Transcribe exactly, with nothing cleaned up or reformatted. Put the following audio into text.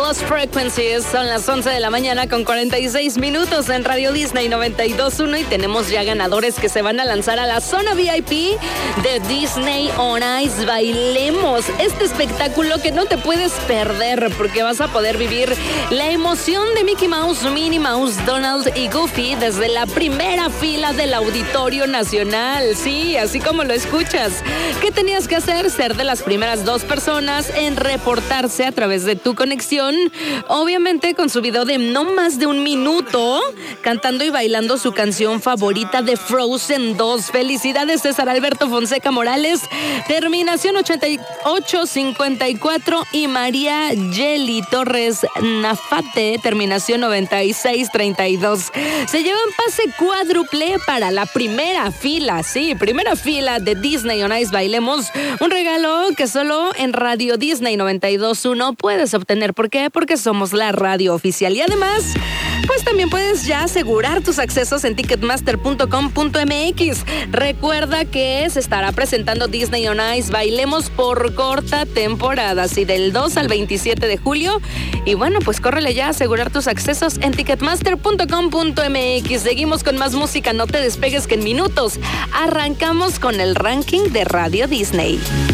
Lost Frequencies. Son las once de la mañana con cuarenta y seis minutos en Radio Disney noventa y dos punto uno y tenemos ya ganadores que se van a lanzar a la zona V I P de Disney on Ice. Bailemos este espectáculo que no te puedes perder porque vas a poder vivir la emoción de Mickey Mouse, Minnie Mouse, Donald y Goofy desde la primera fila del Auditorio Nacional. Sí, así como lo escuchas. ¿Qué tenías que hacer? Ser de las primeras dos personas en reportarse a través de tu conexión, obviamente con su video de no más de un minuto, cantando y bailando su canción favorita de Frozen dos. Felicidades, César Alberto Fonseca Morales, terminación ochenta y ocho cincuenta y cuatro, y María Yeli Torres Nafate, terminación noventa y seis treinta y dos. Se llevan pase cuádruple para la primera fila, sí, primera fila de Disney on Ice. Bailemos, un regalo que solo en Radio Disney noventa y dos punto uno puedes obtener. ¿Por qué? Porque somos la radio oficial. Y además, pues también puedes ya asegurar tus accesos en ticketmaster punto com punto m x. Recuerda que se estará presentando Disney on Ice Bailemos por corta temporada, así del dos al veintisiete de julio. Y bueno, pues córrele ya a asegurar tus accesos en ticketmaster punto com punto m x. Seguimos con más música, no te despegues que en minutos arrancamos con el ranking de Radio Disney.